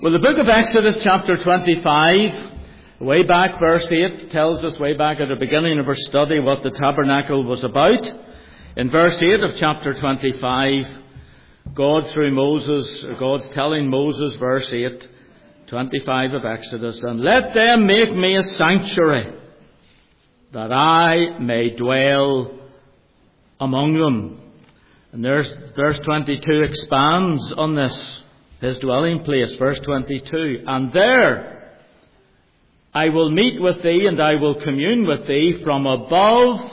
Well, the book of Exodus chapter 25, way back verse 8, tells us way back at the beginning of our study what the tabernacle was about. In verse 8 of chapter 25, God's telling Moses, verse 8, 25 of Exodus, "And let them make me a sanctuary, that I may dwell among them." And there's verse 22 expands on this. His dwelling place, verse 22. "And there I will meet with thee, and I will commune with thee from above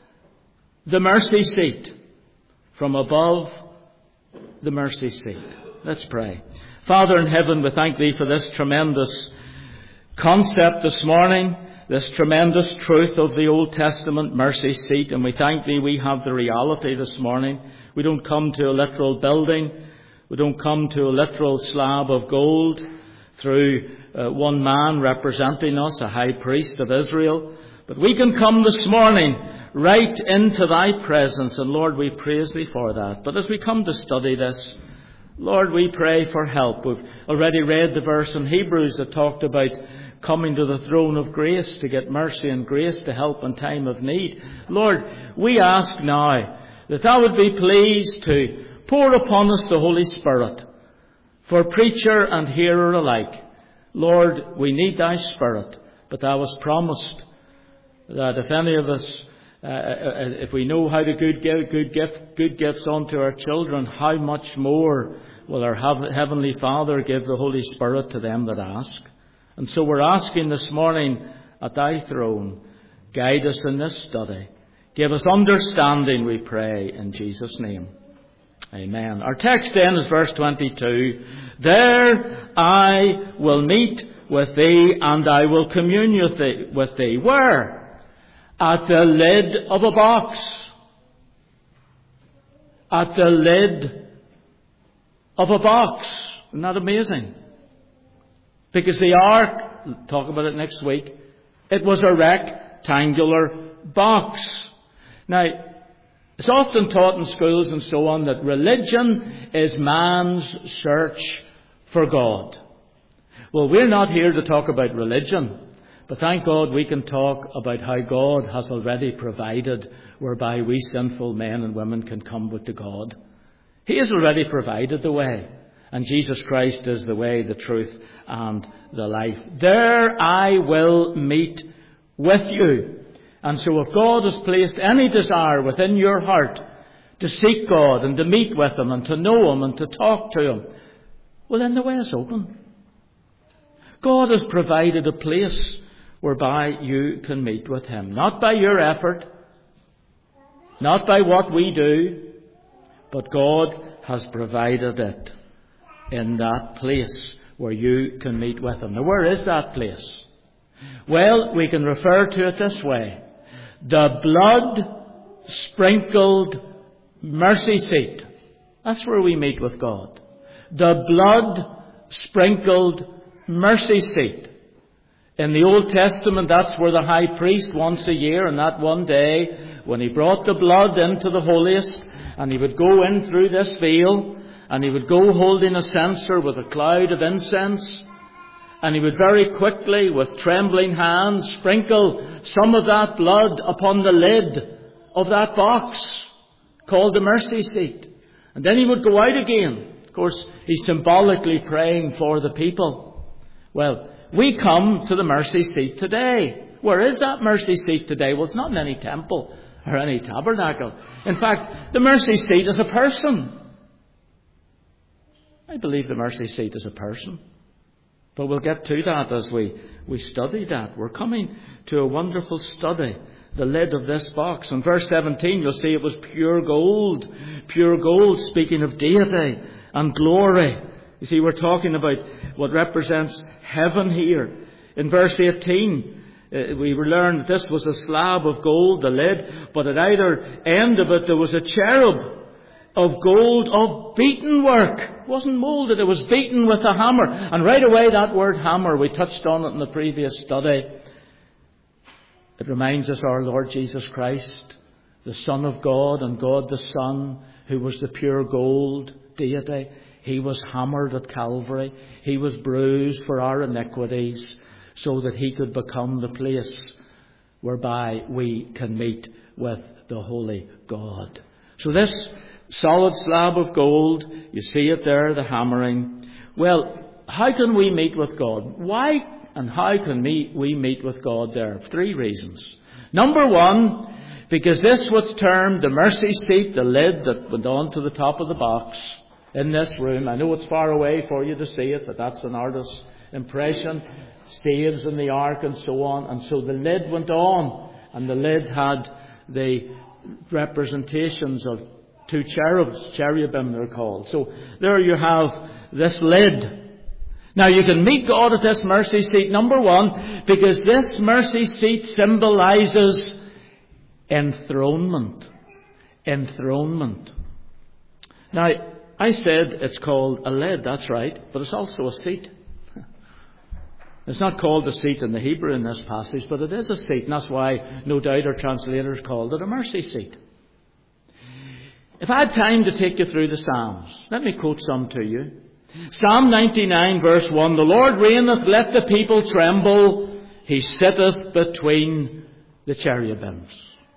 the mercy seat." From above the mercy seat. Let's pray. Father in heaven, we thank thee for this tremendous concept this morning, this tremendous truth of the Old Testament mercy seat. And we thank thee we have the reality this morning. We don't come to a literal building. We don't come to a literal slab of gold through one man representing us, a high priest of Israel. But we can come this morning right into thy presence, and Lord, we praise thee for that. But as we come to study this, Lord, we pray for help. We've already read the verse in Hebrews that talked about coming to the throne of grace to get mercy and grace to help in time of need. Lord, we ask now that thou would be pleased to pour upon us the Holy Spirit, for preacher and hearer alike. Lord, we need thy Spirit, but thou hast promised that if any of us, if we know how to good gifts unto our children, how much more will our Heavenly Father give the Holy Spirit to them that ask? And so we're asking this morning at thy throne, guide us in this study. Give us understanding, we pray, in Jesus' name. Amen. Our text then is verse 22. "There I will meet with thee, and I will commune with thee. Where? At the lid of a box. At the lid of a box. Isn't that amazing? Because the ark, we'll talk about it next week, it was a rectangular box. Now, it's often taught in schools and so on that religion is man's search for God. Well, we're not here to talk about religion, but thank God we can talk about how God has already provided whereby we sinful men and women can come to God. He has already provided the way, and Jesus Christ is the way, the truth, and the life. There I will meet with you. And so if God has placed any desire within your heart to seek God and to meet with Him and to know Him and to talk to Him, well, then the way is open. God has provided a place whereby you can meet with Him. Not by your effort, not by what we do, but God has provided it in that place where you can meet with Him. Now, where is that place? Well, we can refer to it this way. The blood-sprinkled mercy seat. That's where we meet with God. The blood-sprinkled mercy seat. In the Old Testament, that's where the high priest once a year, on that one day, when he brought the blood into the holiest, and he would go in through this veil, and he would go holding a censer with a cloud of incense, and he would very quickly, with trembling hands, sprinkle some of that blood upon the lid of that box called the mercy seat. And then he would go out again. Of course, he's symbolically praying for the people. Well, we come to the mercy seat today. Where is that mercy seat today? Well, it's not in any temple or any tabernacle. In fact, the mercy seat is a person. I believe the mercy seat is a person. But we'll get to that as we study that. We're coming to a wonderful study, the lid of this box. In verse 17, you'll see it was pure gold. Pure gold, speaking of deity and glory. You see, we're talking about what represents heaven here. In verse 18, we learned that this was a slab of gold, the lid, but at either end of it there was a cherub of gold of beaten work. It wasn't molded, it was beaten with a hammer. And right away that word hammer, we touched on it in the previous study. It reminds us our Lord Jesus Christ, the Son of God and God the Son, who was the pure gold deity. He was hammered at Calvary. He was bruised for our iniquities so that He could become the place whereby we can meet with the Holy God. So this solid slab of gold, you see it there, the hammering. Well, how can we meet with God? Why and how can we meet with God there? 3 reasons. Number 1, because this was termed the mercy seat, the lid that went on to the top of the box in this room. I know it's far away for you to see it, but that's an artist's impression. Staves in the ark and so on. And so the lid went on, and the lid had the representations of 2 cherubs, cherubim they're called. So there you have this lid. Now you can meet God at this mercy seat, number 1, because this mercy seat symbolizes enthronement. Enthronement. Now, I said it's called a lid, that's right, but it's also a seat. It's not called a seat in the Hebrew in this passage, but it is a seat, and that's why no doubt our translators called it a mercy seat. If I had time to take you through the Psalms, let me quote some to you. Psalm 99 verse 1, the Lord reigneth, let the people tremble. He sitteth between the cherubims.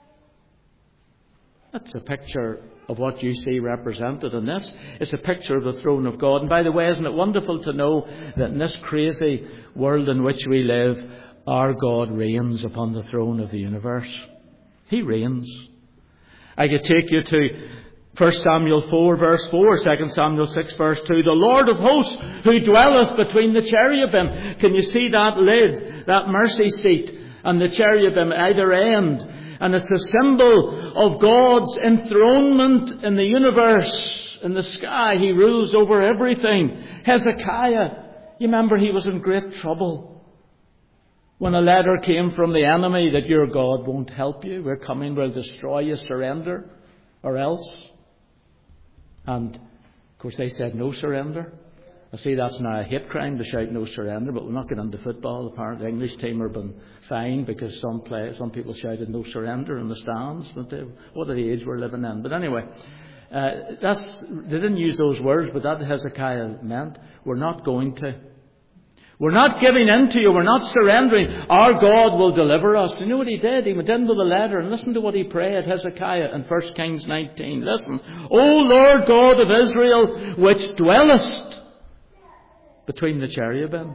That's a picture of what you see represented in this. It's a picture of the throne of God. And by the way, isn't it wonderful to know that in this crazy world in which we live, our God reigns upon the throne of the universe. He reigns. I could take you to 1 Samuel 4 verse 4, 2 Samuel 6 verse 2. The Lord of hosts who dwelleth between the cherubim. Can you see that lid, that mercy seat, and the cherubim at either end? And it's a symbol of God's enthronement in the universe, in the sky. He rules over everything. Hezekiah, you remember he was in great trouble when a letter came from the enemy that your God won't help you. We're coming, we'll destroy you, surrender, or else. And, of course, they said no surrender. I see that's now a hate crime to shout no surrender, but we'll not get into football. Apparently the English team have been fined because some people shouted no surrender in the stands. What are the age we're living in? But anyway, they didn't use those words, but that Hezekiah meant we're not going to. We're not giving in to you. We're not surrendering. Our God will deliver us. You know what he did? He went in with a letter and listen to what he prayed, Hezekiah, in 1 Kings 19. Listen. O Lord God of Israel, which dwellest between the cherubim.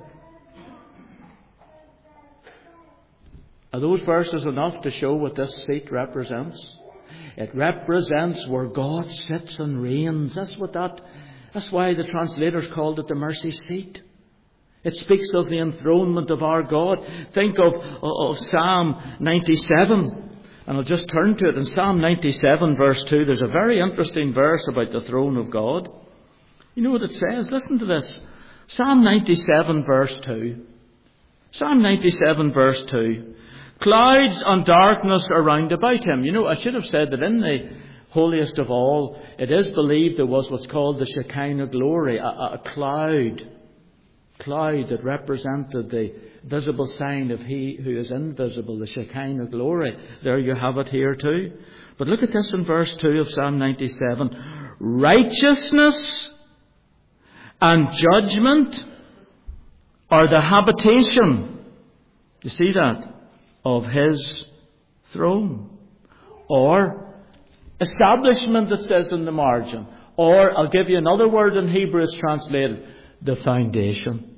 Are those verses enough to show what this seat represents? It represents where God sits and reigns. That's why the translators called it the mercy seat. It speaks of the enthronement of our God. Think of Psalm 97. And I'll just turn to it. In Psalm 97 verse 2, there's a very interesting verse about the throne of God. You know what it says? Listen to this. Psalm 97 verse 2. Psalm 97 verse 2. Clouds and darkness around about him. You know, I should have said that in the holiest of all, it is believed there was what's called the Shekinah glory, a cloud that represented the visible sign of He who is invisible, the Shekinah glory. There you have it here too. But look at this in verse 2 of Psalm 97. Righteousness and judgment are the habitation, you see that, of His throne. Or establishment, it says in the margin. Or, I'll give you another word in Hebrew, it's translated, the foundation.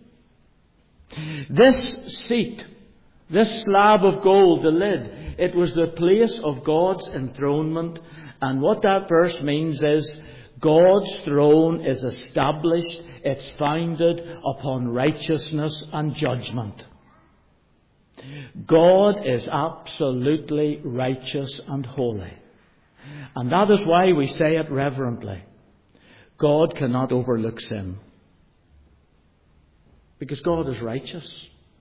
This seat, this slab of gold, the lid, it was the place of God's enthronement. And what that verse means is God's throne is established, it's founded upon righteousness and judgment. God is absolutely righteous and holy. And that is why we say it reverently. God cannot overlook sin. Because God is righteous.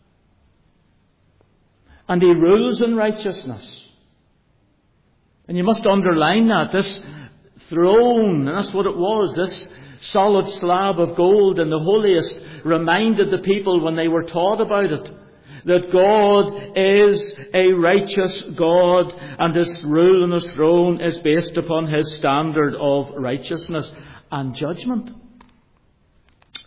And He rules in righteousness. And you must underline that. This throne, and that's what it was, this solid slab of gold in the holiest, reminded the people when they were taught about it, that God is a righteous God, and His rule and His throne is based upon His standard of righteousness and judgment.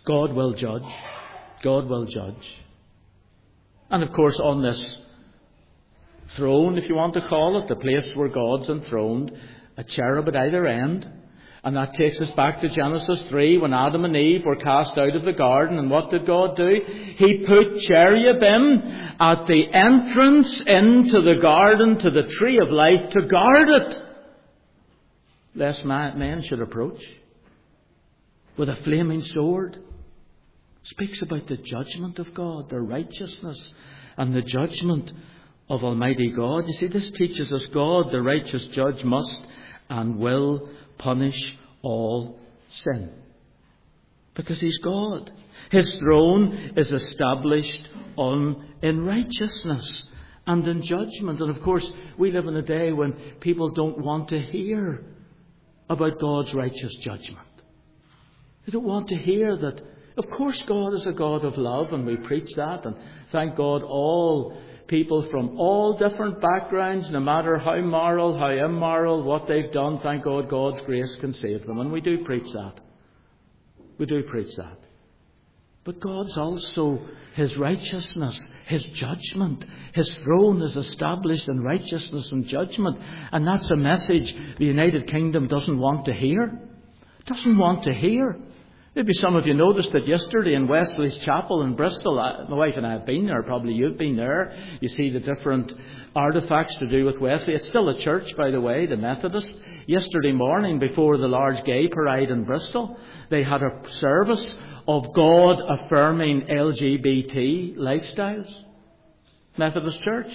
God will judge. God will judge. And of course, on this throne, if you want to call it, the place where God's enthroned, a cherub at either end. And that takes us back to Genesis 3, when Adam and Eve were cast out of the garden. And what did God do? He put cherubim at the entrance into the garden, to the tree of life, to guard it, lest men should approach with a flaming sword. Speaks about the judgment of God, the righteousness and the judgment of Almighty God. You see, this teaches us God, the righteous judge, must and will punish all sin. Because He's God. His throne is established in righteousness and in judgment. And of course, we live in a day when people don't want to hear about God's righteous judgment. They don't want to hear that, of course, God is a God of love, and we preach that. And thank God, all people from all different backgrounds, no matter how moral, how immoral, what they've done, thank God, God's grace can save them. And we do preach that. We do preach that. But God's also His righteousness, His judgment. His throne is established in righteousness and judgment. And that's a message the United Kingdom doesn't want to hear. Doesn't want to hear. Maybe some of you noticed that yesterday in Wesley's Chapel in Bristol. My wife and I have been there. Probably you've been there. You see the different artefacts to do with Wesley. It's still a church, by the way, the Methodist. Yesterday morning, before the large gay parade in Bristol, they had a service of God-affirming LGBT lifestyles. Methodist Church.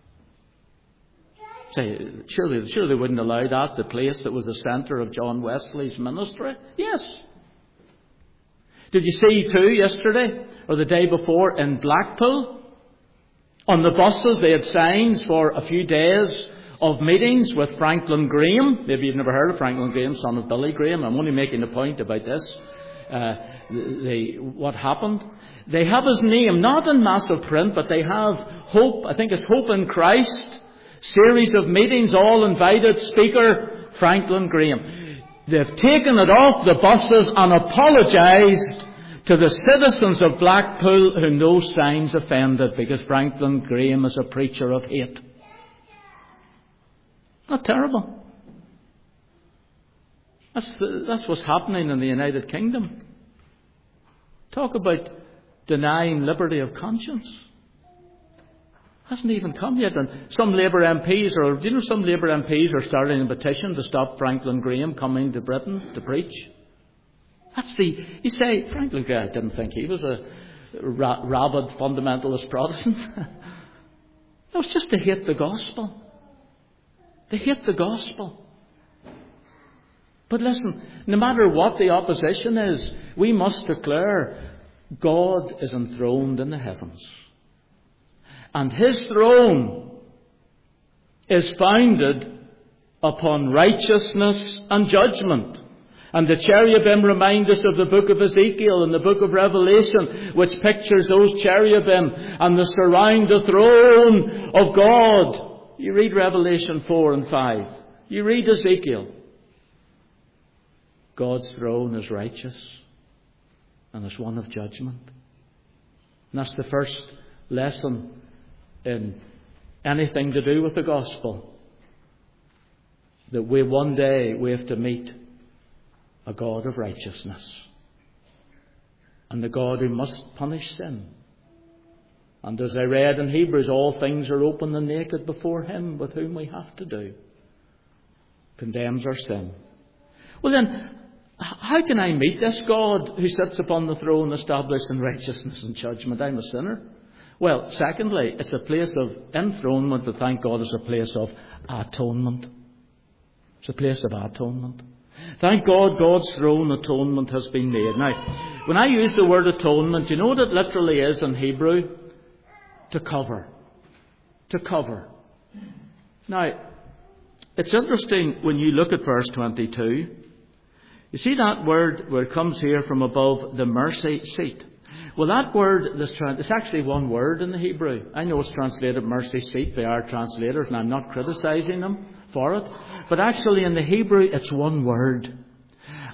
Say, surely they wouldn't allow that, the place that was the centre of John Wesley's ministry? Yes. Did you see too yesterday or the day before in Blackpool? On the buses they had signs for a few days of meetings with Franklin Graham. Maybe you've never heard of Franklin Graham, son of Billy Graham. I'm only making a point about this. What happened? They have his name, not in massive print, but they have Hope. I think it's Hope in Christ. Series of meetings, all invited. Speaker Franklin Graham. They've taken it off the buses and apologised to the citizens of Blackpool whom those signs offended, because Franklin Graham is a preacher of hate. Not terrible. That's what's happening in the United Kingdom. Talk about denying liberty of conscience. Hasn't even come yet. And some Labour MPs are starting a petition to stop Franklin Graham coming to Britain to preach. You say, Franklin Graham, I didn't think he was a rabid fundamentalist Protestant. No, it's just to hate the gospel. They hate the gospel. But listen, no matter what the opposition is, we must declare God is enthroned in the heavens. And His throne is founded upon righteousness and judgment. And the cherubim remind us of the book of Ezekiel and the book of Revelation, which pictures those cherubim and they surround the throne of God. You read Revelation 4 and 5. You read Ezekiel. God's throne is righteous and is one of judgment. And that's the first lesson in anything to do with the gospel. That one day we have to meet a God of righteousness. And the God who must punish sin. And as I read in Hebrews, all things are open and naked before Him with whom we have to do. Condemns our sin. Well then, how can I meet this God who sits upon the throne established in righteousness and judgment? I'm a sinner. Well, secondly, it's a place of enthronement, but thank God it's a place of atonement. It's a place of atonement. Thank God God's throne atonement has been made. Now, when I use the word atonement, you know what it literally is in Hebrew? To cover. To cover. Now, it's interesting when you look at verse 22. You see that word where it comes here from above, the mercy seat. Well, that word, it's actually one word in the Hebrew. I know it's translated mercy seat. They are translators, and I'm not criticising them for it. But actually in the Hebrew, it's one word.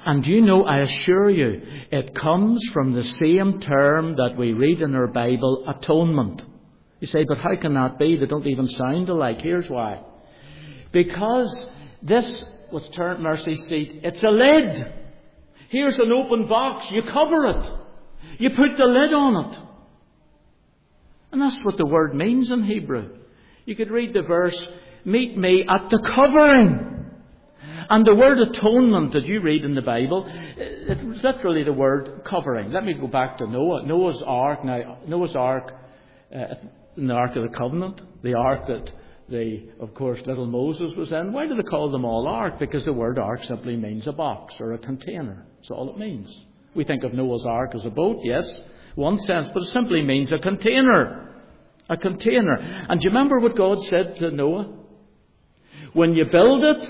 And you know, I assure you, it comes from the same term that we read in our Bible, atonement. You say, but how can that be? They don't even sound alike. Here's why. Because this, what's termed mercy seat, it's a lid. Here's an open box. You cover it. You put the lid on it. And that's what the word means in Hebrew. You could read the verse, meet me at the covering. And the word atonement that you read in the Bible, it's literally the word covering. Let me go back to Noah. Noah's Ark. Now, Noah's Ark, in the Ark of the Covenant, the Ark that of course, little Moses was in. Why do they call them all Ark? Because the word Ark simply means a box or a container. That's all it means. We think of Noah's Ark as a boat, yes, one sense, but it simply means a container. A container. And do you remember what God said to Noah? When you build it,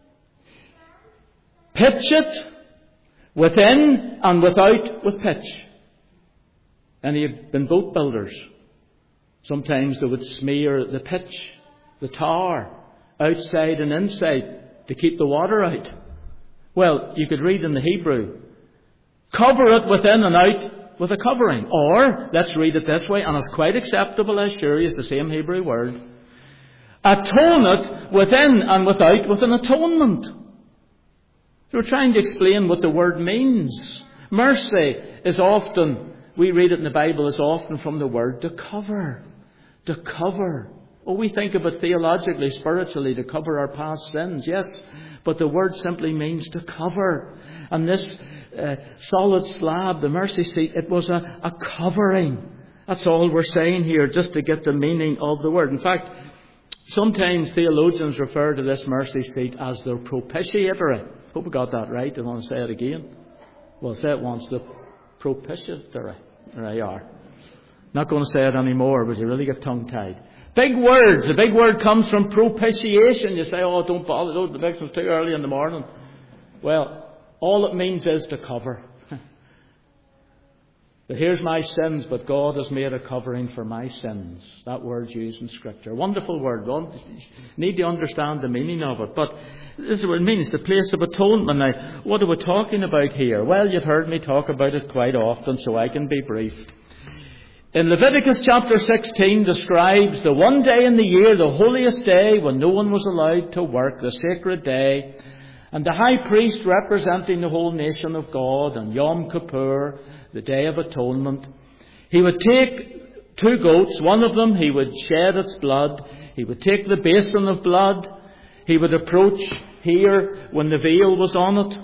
pitch it within and without with pitch. And you've been boat builders. Sometimes they would smear the pitch, the tar, outside and inside to keep the water out. Well, you could read in the Hebrew, cover it within and out with a covering. Or, let's read it this way, and it's quite acceptable, I assure you, it's the same Hebrew word. Atone it within and without with an atonement. So we're trying to explain what the word means. Mercy is often, we read it in the Bible, is often from the word to cover. To cover. Oh, we think of it theologically, spiritually, to cover our past sins, yes. But the word simply means to cover. And this solid slab, the mercy seat, it was a covering. That's all we're saying here, just to get the meaning of the word. In fact, sometimes theologians refer to this mercy seat as the propitiatory. Hope we got that right. I want to say it again. Well, say it once. The propitiatory. There you are. Not going to say it anymore, but you really get tongue-tied. Big words. The big word comes from propitiation. You say, oh, don't bother. Don't, the next one's too early in the morning. Well, all it means is to cover. But here's my sins, but God has made a covering for my sins. That word's used in Scripture. Wonderful word. You need to understand the meaning of it. But this is what it means, the place of atonement. Now, what are we talking about here? Well, you've heard me talk about it quite often, so I can be brief. In Leviticus chapter 16 describes the one day in the year, the holiest day, when no one was allowed to work, the sacred day, and the high priest representing the whole nation of God, and Yom Kippur, the Day of Atonement. He would take 2 goats, one of them he would shed its blood, he would take the basin of blood, he would approach here when the veil was on it.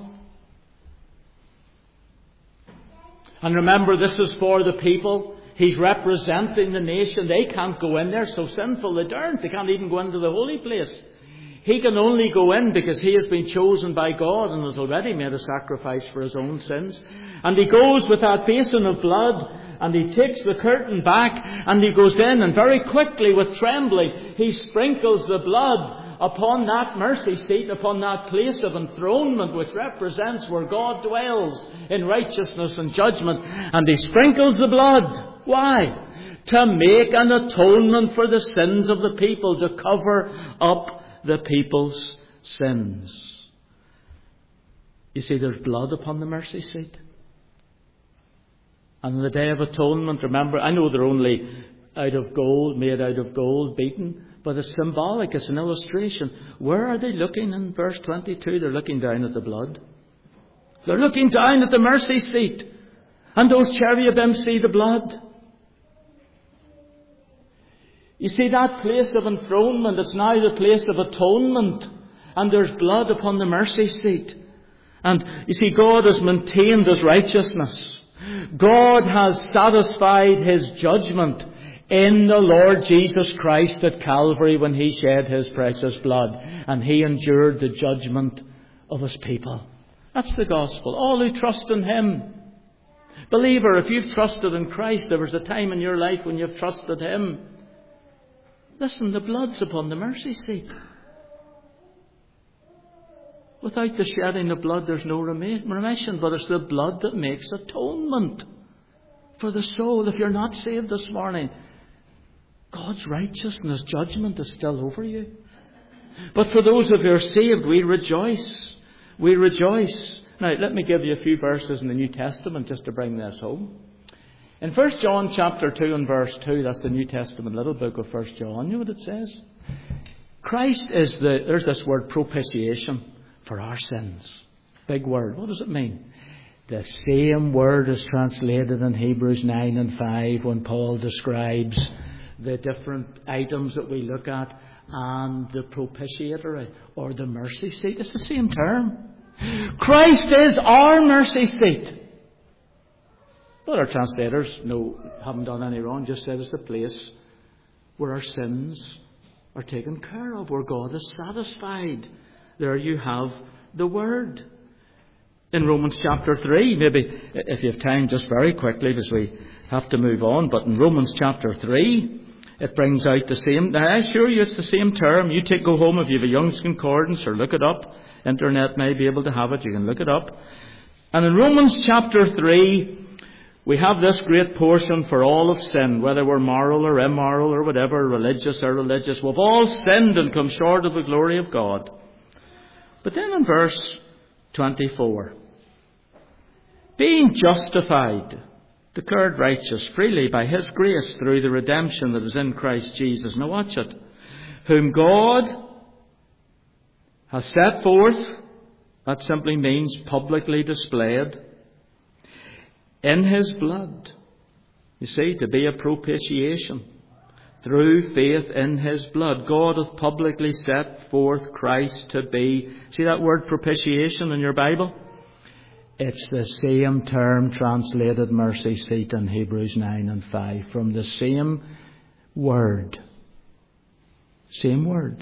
And remember, this is for the people. He's representing the nation. They can't go in there, so sinful they daren't. They can't even go into the holy place. He can only go in because he has been chosen by God and has already made a sacrifice for his own sins. And he goes with that basin of blood and he takes the curtain back and he goes in, and very quickly with trembling he sprinkles the blood upon that mercy seat, upon that place of enthronement which represents where God dwells in righteousness and judgment. And he sprinkles the blood. Why? To make an atonement for the sins of the people, to cover up the people's sins. You see, there's blood upon the mercy seat. And on the Day of Atonement, remember, I know they're only out of gold, made out of gold, beaten, but it's symbolic, it's an illustration. Where are they looking in verse 22? They're looking down at the blood. They're looking down at the mercy seat. And those cherubim see the blood. You see, that place of enthronement, it's now the place of atonement. And there's blood upon the mercy seat. And you see, God has maintained his righteousness. God has satisfied his judgment in the Lord Jesus Christ at Calvary when he shed his precious blood. And he endured the judgment of his people. That's the gospel. All who trust in him. Believer, if you've trusted in Christ, there was a time in your life when you've trusted him. Listen, the blood's upon the mercy seat. Without the shedding of blood, there's no remission, but it's the blood that makes atonement for the soul. If you're not saved this morning, God's righteousness, judgment is still over you. But for those of you who are saved, we rejoice. We rejoice Now, let me give you a few verses in the New Testament just to bring this home. In 1 John chapter 2 and verse 2, that's the New Testament little book of 1 John, you know what it says? Christ is there's this word propitiation for our sins. Big word. What does it mean? The same word is translated in Hebrews 9 and 5 when Paul describes the different items that we look at and the propitiatory or the mercy seat. It's the same term. Christ is our mercy seat. But our translators haven't done any wrong, just said it's the place where our sins are taken care of, where God is satisfied. There you have the word. In Romans chapter 3, maybe if you have time, just very quickly because we have to move on, but in Romans chapter 3, it brings out the same. Now, I assure you it's the same term. You go home if you have a Young's Concordance or look it up. Internet may be able to have it. You can look it up. And in Romans chapter 3, we have this great portion for all of sin, whether we're moral or immoral or whatever, religious or religious. We've all sinned and come short of the glory of God. But then in verse 24, being justified, declared righteous freely by His grace through the redemption that is in Christ Jesus. Now watch it. Whom God has set forth, that simply means publicly displayed, in His blood. You see, to be a propitiation. Through faith in His blood. God hath publicly set forth Christ to be. See that word propitiation in your Bible? It's the same term translated mercy seat in Hebrews 9 and 5. From the same word. Same word.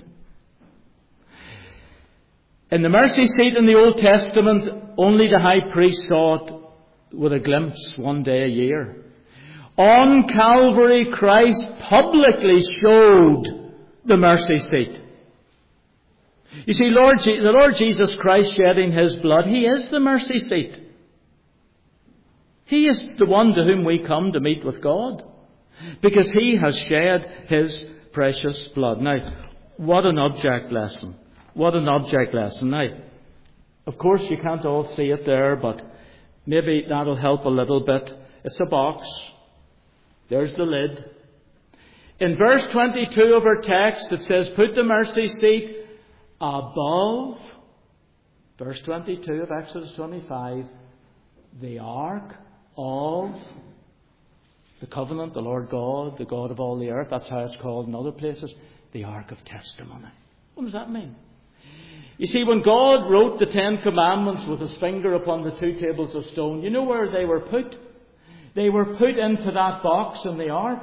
In the mercy seat in the Old Testament, only the high priest saw it with a glimpse one day a year. On Calvary, Christ publicly showed the mercy seat. You see, the Lord Jesus Christ shedding His blood, He is the mercy seat. He is the one to whom we come to meet with God. Because He has shed His precious blood. Now, what an object lesson. What an object lesson. Now, of course you can't all see it there, but maybe that'll help a little bit. It's a box. There's the lid. In verse 22 of our text, it says, put the mercy seat above, verse 22 of Exodus 25, the ark of the covenant, the Lord God, the God of all the earth. That's how it's called in other places. The ark of testimony. What does that mean? You see, when God wrote the 10 Commandments with His finger upon the 2 tables of stone, you know where they were put? They were put into that box in the ark.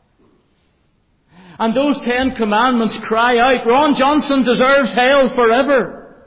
And those 10 Commandments cry out, Ron Johnson deserves hell forever.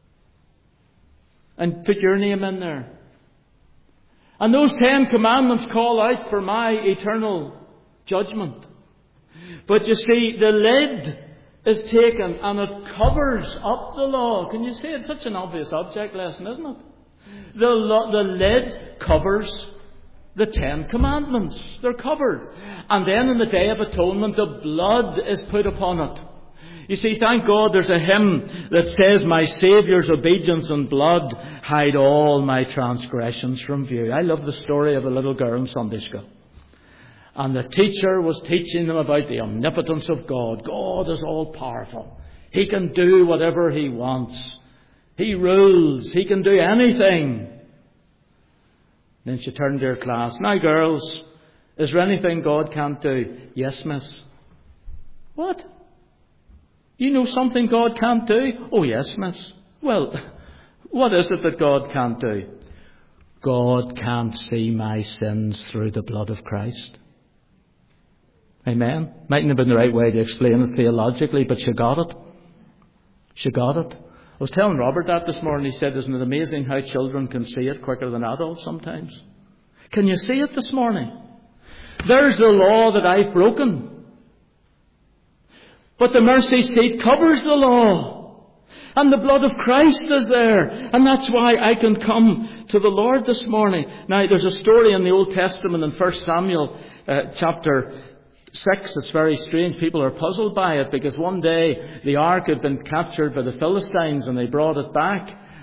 And put your name in there. And those 10 Commandments call out for my eternal judgment. But you see, the lid is taken and it covers up the law. Can you see? It's such an obvious object lesson, isn't it? The lid covers the 10 Commandments. They're covered. And then in the Day of Atonement, the blood is put upon it. You see, thank God there's a hymn that says, my Saviour's obedience and blood hide all my transgressions from view. I love the story of a little girl in Sunday school. And the teacher was teaching them about the omnipotence of God. God is all powerful. He can do whatever He wants. He rules. He can do anything. Then she turned to her class. Now, girls, is there anything God can't do? Yes, miss. What? You know something God can't do? Oh, yes, miss. Well, what is it that God can't do? God can't see my sins through the blood of Christ. Amen. Mightn't have been the right way to explain it theologically, but she got it. She got it. I was telling Robert that this morning. He said, isn't it amazing how children can see it quicker than adults sometimes? Can you see it this morning? There's the law that I've broken. But the mercy seat covers the law. And the blood of Christ is there. And that's why I can come to the Lord this morning. Now, there's a story in the Old Testament in 1 Samuel chapter 6. It's very strange. People are puzzled by it because one day the ark had been captured by the Philistines and they brought it back.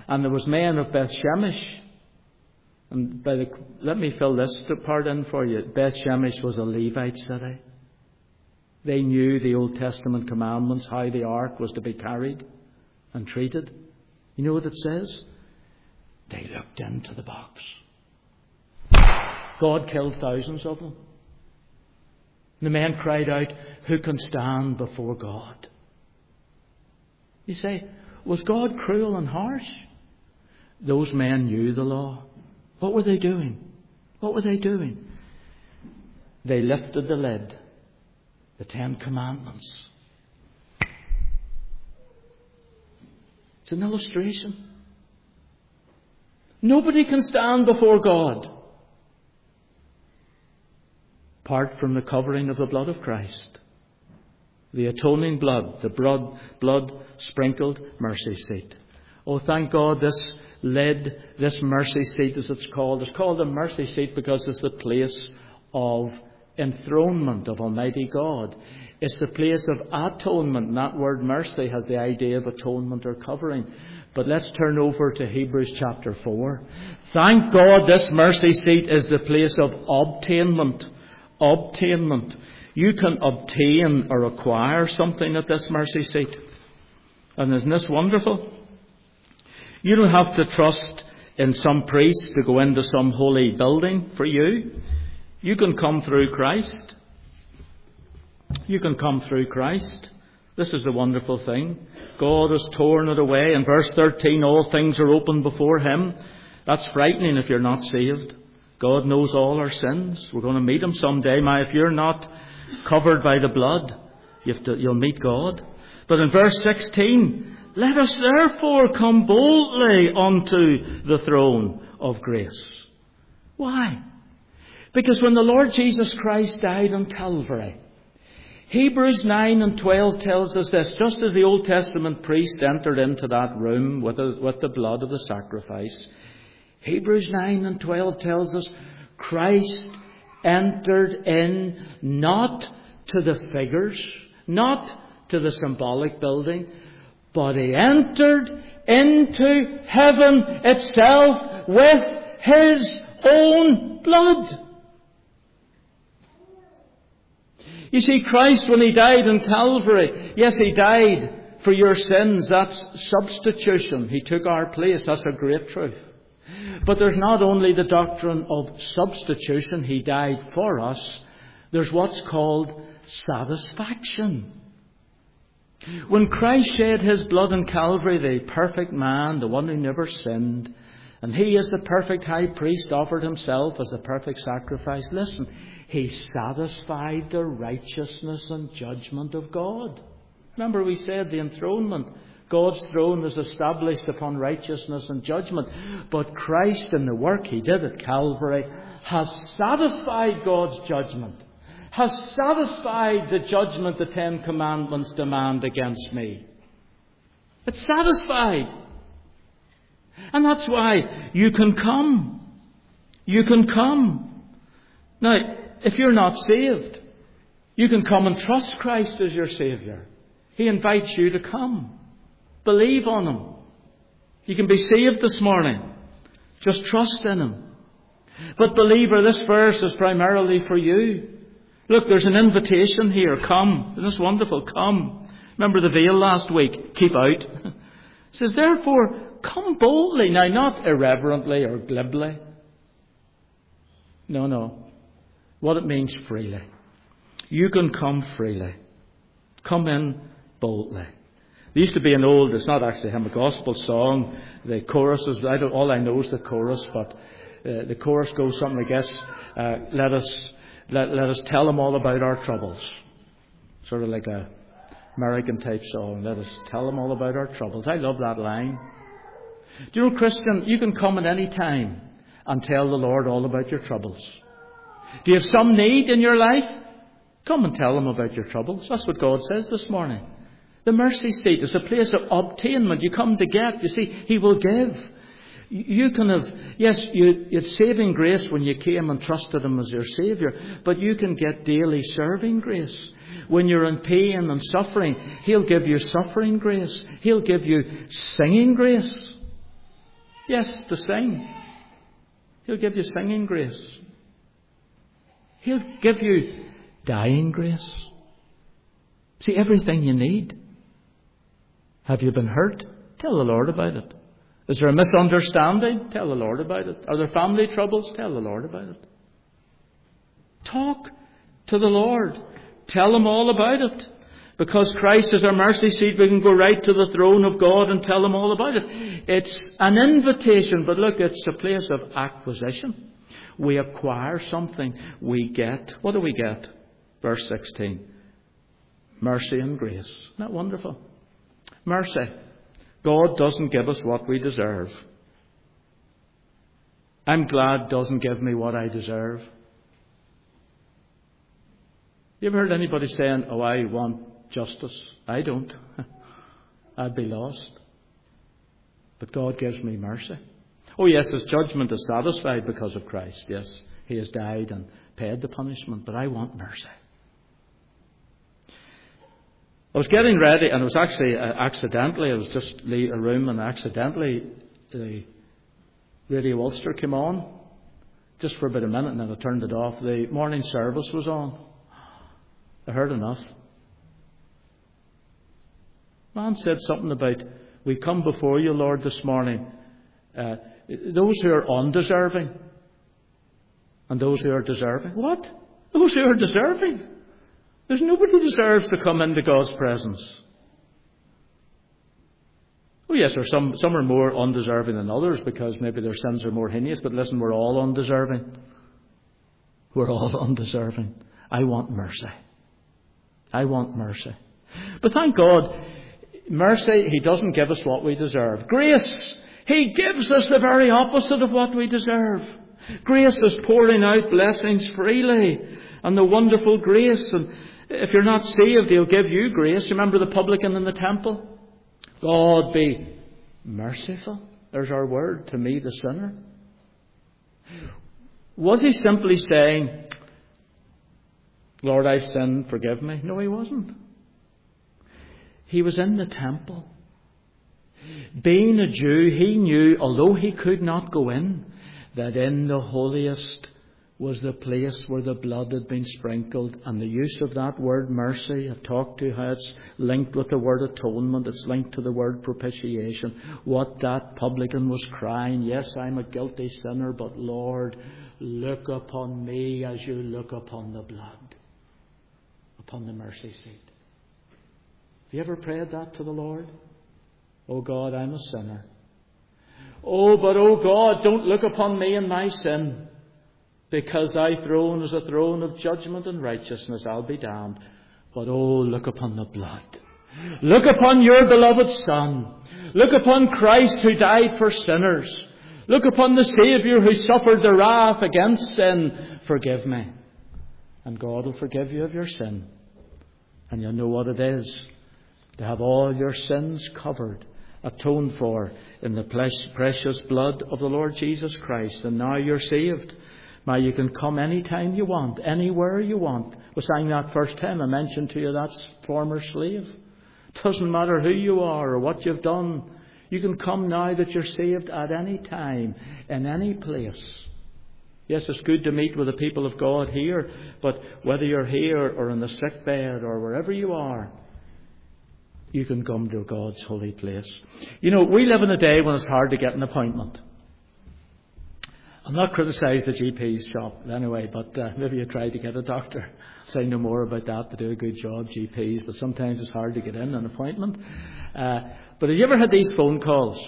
And there was men of Beth Shemesh. And let me fill this part in for you. Beth Shemesh was a Levite city. They knew the Old Testament commandments, how the ark was to be carried and treated. You know what it says? They looked into the box. God killed thousands of them. The men cried out, who can stand before God? You say, was God cruel and harsh? Those men knew the law. What were they doing? What were they doing? They lifted the lid. The 10 Commandments. It's an illustration. Nobody can stand before God apart from the covering of the blood of Christ. The atoning blood, the blood sprinkled mercy seat. Oh, thank God this lid, this mercy seat as it's called a mercy seat because it's the place of enthronement of Almighty God. It's the place of atonement. And that word mercy has the idea of atonement or covering. But let's turn over to Hebrews chapter 4. Thank God this mercy seat is the place of obtainment. Obtainment. You can obtain or acquire something at this mercy seat. And isn't this wonderful? You don't have to trust in some priest to go into some holy building for you. You can come through Christ. You can come through Christ. This is the wonderful thing. God has torn it away. In verse 13, all things are open before Him. That's frightening if you're not saved. God knows all our sins. We're going to meet Him someday. If you're not covered by the blood, you'll meet God. But in verse 16, let us therefore come boldly unto the throne of grace. Why? Because when the Lord Jesus Christ died on Calvary, Hebrews 9 and 12 tells us this. Just as the Old Testament priest entered into that room with the blood of the sacrifice, Hebrews 9 and 12 tells us Christ entered in not to the figures, not to the symbolic building, but He entered into heaven itself with His own blood. You see, Christ, when He died on Calvary, yes, He died for your sins. That's substitution. He took our place. That's a great truth. But there's not only the doctrine of substitution. He died for us. There's what's called satisfaction. When Christ shed His blood on Calvary, the perfect man, the one who never sinned, and He as the perfect high priest offered Himself as a perfect sacrifice, listen, He satisfied the righteousness and judgment of God. Remember we said the enthronement. God's throne is established upon righteousness and judgment. But Christ in the work He did at Calvary has satisfied God's judgment. Has satisfied the judgment the 10 Commandments demand against me. It's satisfied. And that's why you can come. You can come. Now, if you're not saved, you can come and trust Christ as your Saviour. He invites you to come. Believe on Him. You can be saved this morning. Just trust in Him. But believer, this verse is primarily for you. Look, there's an invitation here. Come. Isn't this wonderful? Come. Remember the veil last week? Keep out. It says, therefore, come boldly. Now, not irreverently or glibly. No. What it means freely. You can come freely. Come in boldly. There used to be it's not actually a gospel song. The chorus is, all I know is the chorus, but the chorus goes something like this. Let us tell them all about our troubles. Sort of like a American type song. Let us tell them all about our troubles. I love that line. Do you know, Christian, you can come at any time and tell the Lord all about your troubles. Do you have some need in your life? Come and tell Him about your troubles. That's what God says this morning. The mercy seat is a place of obtainment. You come to get. You see, He will give. You can have, yes, you had saving grace when you came and trusted Him as your Saviour, but you can get daily serving grace. When you're in pain and suffering, He'll give you suffering grace. He'll give you singing grace. Yes, to sing. He'll give you singing grace. He'll give you dying grace. See, everything you need. Have you been hurt? Tell the Lord about it. Is there a misunderstanding? Tell the Lord about it. Are there family troubles? Tell the Lord about it. Talk to the Lord. Tell Him all about it. Because Christ is our mercy seat, we can go right to the throne of God and tell Him all about it. It's an invitation, but look, it's a place of acquisition. We acquire something. We get. What do we get? Verse 16. Mercy and grace. Isn't that wonderful? Mercy. God doesn't give us what we deserve. I'm glad doesn't give me what I deserve. You ever heard anybody saying, oh, I want justice? I don't. I'd be lost. But God gives me mercy. Oh yes, His judgment is satisfied because of Christ. Yes, He has died and paid the punishment. But I want mercy. I was getting ready, and it was actually accidentally, I was just leaving a room, and accidentally the Radio Ulster came on, just for about a minute, and then I turned it off. The morning service was on. I heard enough. Man said something about, we come before you, Lord, this morning, those who are undeserving, and those who are deserving. What? Those who are deserving? There's nobody who deserves to come into God's presence. Oh yes, there's some are more undeserving than others because maybe their sins are more heinous, but listen, we're all undeserving. We're all undeserving. I want mercy. I want mercy. But thank God, mercy, He doesn't give us what we deserve. Grace, He gives us the very opposite of what we deserve. Grace is pouring out blessings freely, and the wonderful grace. And if you're not saved, He'll give you grace. Remember the publican in the temple? God be merciful. There's our word to me, the sinner. Was He simply saying, Lord, I've sinned, forgive me? No, He wasn't. He was in the temple. Being a Jew, He knew, although He could not go in, that in the holiest was the place where the blood had been sprinkled. And the use of that word mercy, I've talked to how it's linked with the word atonement, it's linked to the word propitiation. What that publican was crying, yes, I'm a guilty sinner, but Lord, look upon me as you look upon the blood, upon the mercy seat. Have you ever prayed that to the Lord? Oh God, I'm a sinner. Oh, but oh God, don't look upon me and my sin, because thy throne is a throne of judgment and righteousness. I'll be damned. But oh, look upon the blood. Look upon your beloved Son. Look upon Christ who died for sinners. Look upon the Saviour who suffered the wrath against sin. Forgive me. And God will forgive you of your sin. And you'll know what it is to have all your sins covered, atoned for in the precious blood of the Lord Jesus Christ. And now you're saved. Now you can come any time you want, anywhere you want. We sang that first hymn. I mentioned to you that's former slave. Doesn't matter who you are or what you've done. You can come now that you're saved at any time, in any place. Yes, it's good to meet with the people of God here, but whether you're here or in the sick bed or wherever you are, you can come to God's holy place. You know, we live in a day when it's hard to get an appointment. I'm not criticising the GP's shop anyway, but maybe you try to get a doctor. Say no more about that. They do a good job, GPs, but sometimes it's hard to get in an appointment. But have you ever had these phone calls?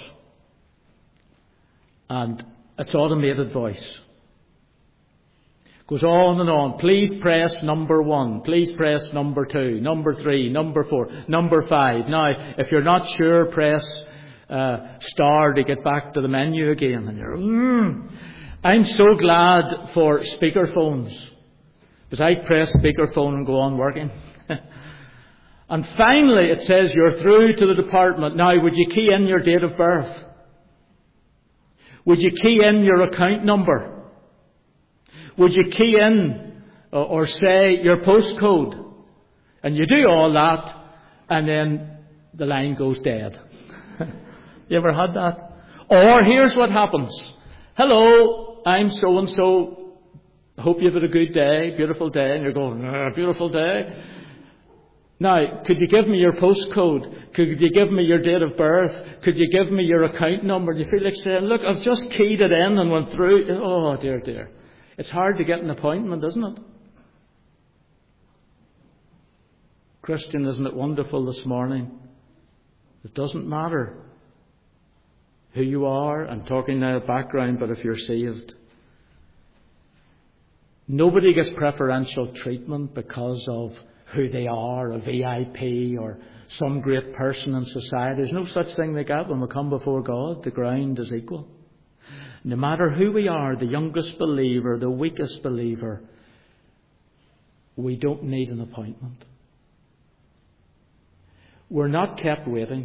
And it's automated voice. Goes on and on. Please press number 1. Please press number 2, number 3, number 4, number 5. Now, if you're not sure, press star to get back to the menu again. And you're, I'm so glad for speakerphones, because I press speakerphone and go on working. And finally it says you're through to the department. Now, would you key in your date of birth? Would you key in your account number? Would you key in or say your postcode? And you do all that, and then the line goes dead. You ever had that? Or here's what happens. Hello, I'm so-and-so. Hope you've had a good day, beautiful day. And you're going, beautiful day. Now, could you give me your postcode? Could you give me your date of birth? Could you give me your account number? And you feel like saying, look, I've just keyed it in and went through. Oh, dear, dear. It's hard to get an appointment, isn't it? Christian, isn't it wonderful this morning? It doesn't matter who you are. I'm talking now background, but if you're saved. Nobody gets preferential treatment because of who they are, a VIP or some great person in society. There's no such thing like that when we come before God. The ground is equal. No matter who we are, the youngest believer, the weakest believer, we don't need an appointment. We're not kept waiting.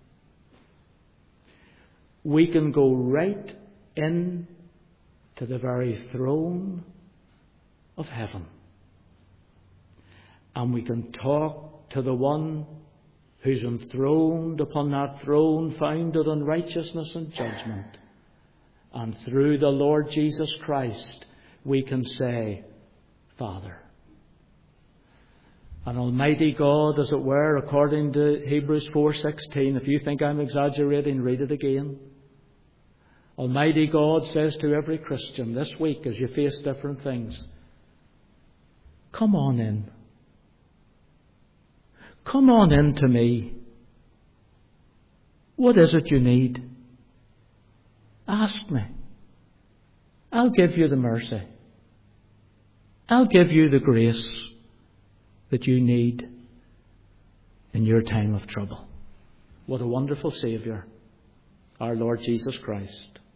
We can go right in to the very throne of heaven. And we can talk to the one who's enthroned upon that throne, founded on righteousness and judgment. And through the Lord Jesus Christ, we can say, Father. And Almighty God, as it were, according to Hebrews 4:16, if you think I'm exaggerating, read it again. Almighty God says to every Christian this week, as you face different things, come on in. Come on in to me. What is it you need? Ask me. I'll give you the mercy. I'll give you the grace that you need in your time of trouble. What a wonderful Saviour, our Lord Jesus Christ.